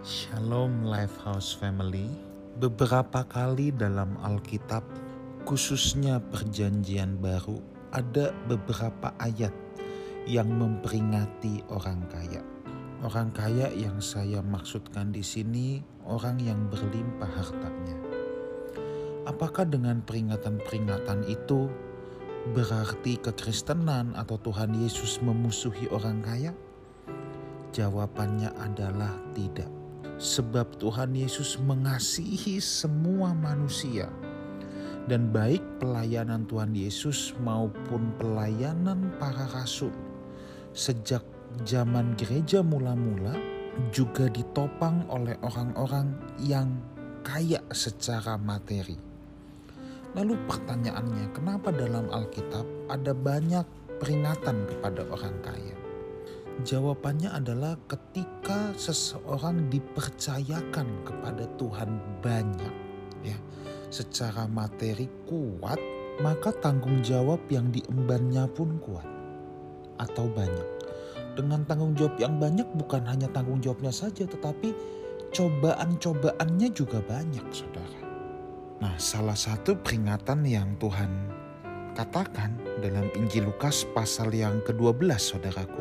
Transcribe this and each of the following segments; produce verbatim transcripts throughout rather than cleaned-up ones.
Shalom Lifehouse Family. Beberapa kali dalam Alkitab, khususnya Perjanjian Baru, ada beberapa ayat yang memperingati orang kaya. Orang kaya yang saya maksudkan di sini orang yang berlimpah hartanya. Apakah dengan peringatan-peringatan itu berarti kekristenan atau Tuhan Yesus memusuhi orang kaya? Jawabannya adalah tidak. Sebab Tuhan Yesus mengasihi semua manusia. Dan baik pelayanan Tuhan Yesus maupun pelayanan para rasul sejak zaman gereja mula-mula juga ditopang oleh orang-orang yang kaya secara materi. Lalu pertanyaannya, kenapa dalam Alkitab ada banyak peringatan kepada orang kaya? Jawabannya adalah ketika seseorang dipercayakan kepada Tuhan banyak, ya, secara materi kuat, maka tanggung jawab yang diembannya pun kuat atau banyak. Dengan tanggung jawab yang banyak bukan hanya tanggung jawabnya saja, tetapi cobaan-cobaannya juga banyak, saudara. Nah, salah satu peringatan yang Tuhan katakan dalam Injil Lukas pasal yang kedua belas, saudaraku.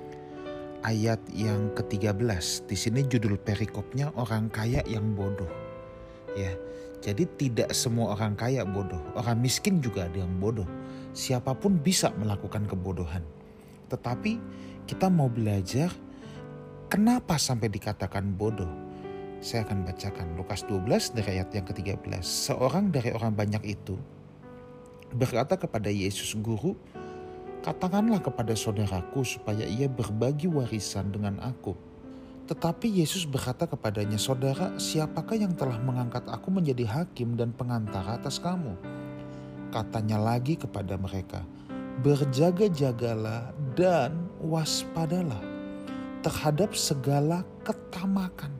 Ayat yang ketiga belas, di sini judul perikopnya orang kaya yang bodoh. Ya, jadi tidak semua orang kaya bodoh, orang miskin juga ada yang bodoh. Siapapun bisa melakukan kebodohan. Tetapi kita mau belajar kenapa sampai dikatakan bodoh. Saya akan bacakan Lukas dua belas dari ayat yang ketiga belas. Seorang dari orang banyak itu berkata kepada Yesus, "Guru, katakanlah kepada saudaraku supaya ia berbagi warisan dengan aku." Tetapi Yesus berkata kepadanya, "Saudara, siapakah yang telah mengangkat aku menjadi hakim dan pengantara atas kamu?" Katanya lagi kepada mereka, "Berjaga-jagalah dan waspadalah terhadap segala ketamakan.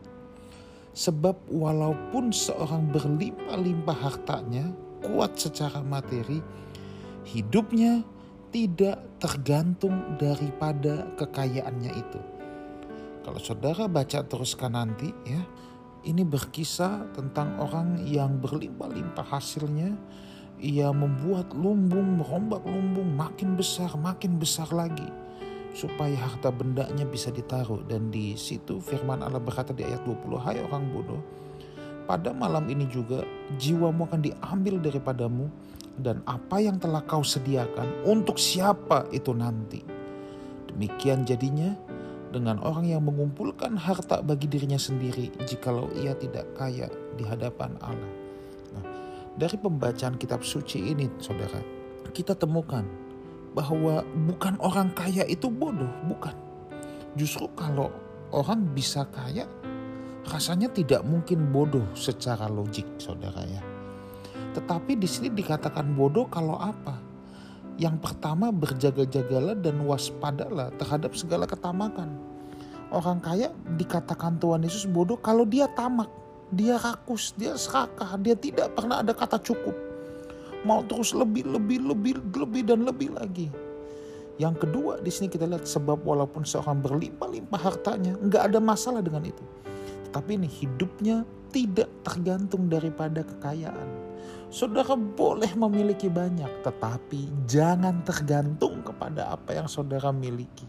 Sebab walaupun seorang berlimpah-limpah hartanya, kuat secara materi, hidupnya tidak tergantung daripada kekayaannya itu." Kalau saudara baca teruskan nanti, ya, ini berkisah tentang orang yang berlimpah-limpah hasilnya. Ia membuat lumbung, merombak lumbung makin besar, makin besar lagi, supaya harta bendanya bisa ditaruh. Dan di situ firman Allah berkata di ayat dua puluh, "Hai orang bodoh, pada malam ini juga jiwamu akan diambil daripadamu, dan apa yang telah kau sediakan untuk siapa itu nanti." Demikian jadinya dengan orang yang mengumpulkan harta bagi dirinya sendiri jikalau ia tidak kaya di hadapan Allah. Nah, dari pembacaan kitab suci ini, saudara, kita temukan bahwa bukan orang kaya itu bodoh, bukan. Justru kalau orang bisa kaya, rasanya tidak mungkin bodoh secara logik, saudara, ya. Tetapi di sini dikatakan bodoh kalau apa? Yang pertama, berjaga-jagalah dan waspadalah terhadap segala ketamakan. Orang kaya dikatakan Tuhan Yesus bodoh kalau dia tamak, dia rakus, dia serakah, dia tidak pernah ada kata cukup. Mau terus lebih, lebih, lebih, lebih dan lebih lagi. Yang kedua, di sini kita lihat sebab walaupun seorang berlimpah-limpah hartanya, nggak ada masalah dengan itu. Tetapi ini hidupnya tidak tergantung daripada kekayaan. Saudara boleh memiliki banyak, tetapi jangan tergantung kepada apa yang saudara miliki.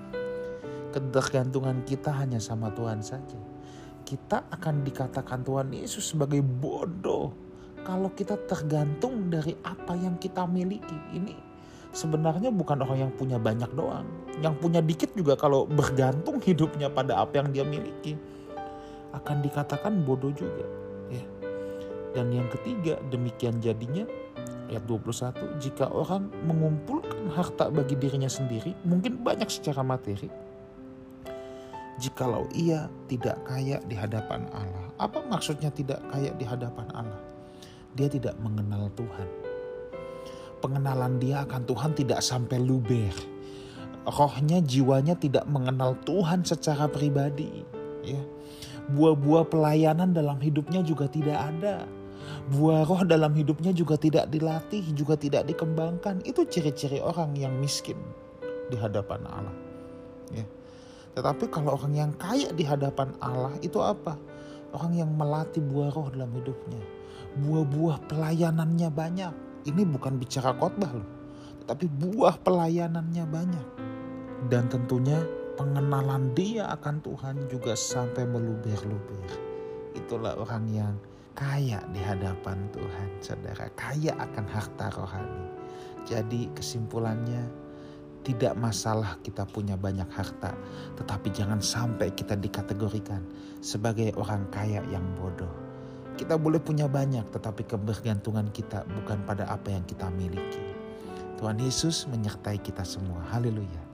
Ketergantungan kita hanya sama Tuhan saja. Kita akan dikatakan Tuhan Yesus sebagai bodoh kalau kita tergantung dari apa yang kita miliki. Ini sebenarnya bukan orang yang punya banyak doang. Yang punya dikit juga kalau bergantung hidupnya pada apa yang dia miliki, akan dikatakan bodoh juga, ya. Dan yang ketiga, demikian jadinya ayat dua puluh satu, jika orang mengumpulkan harta bagi dirinya sendiri, mungkin banyak secara materi, jikalau ia tidak kaya di hadapan Allah. Apa maksudnya tidak kaya di hadapan Allah? Dia tidak mengenal Tuhan. Pengenalan dia akan Tuhan tidak sampai luber. Rohnya, jiwanya tidak mengenal Tuhan secara pribadi, ya. Buah-buah pelayanan dalam hidupnya juga tidak ada. Buah roh dalam hidupnya juga tidak dilatih, juga tidak dikembangkan. Itu ciri-ciri orang yang miskin di hadapan Allah, ya. Tetapi kalau orang yang kaya di hadapan Allah itu apa? Orang yang melatih buah roh dalam hidupnya. Buah-buah pelayanannya banyak. Ini bukan bicara khotbah loh, tetapi buah pelayanannya banyak. Dan tentunya pengenalan dia akan Tuhan juga sampai meluber-luber. Itulah orang yang kaya di hadapan Tuhan, saudara. Kaya akan harta rohani. Jadi kesimpulannya, tidak masalah kita punya banyak harta, tetapi jangan sampai kita dikategorikan sebagai orang kaya yang bodoh. Kita boleh punya banyak, tetapi kebergantungan kita bukan pada apa yang kita miliki. Tuhan Yesus menyertai kita semua. Haleluya.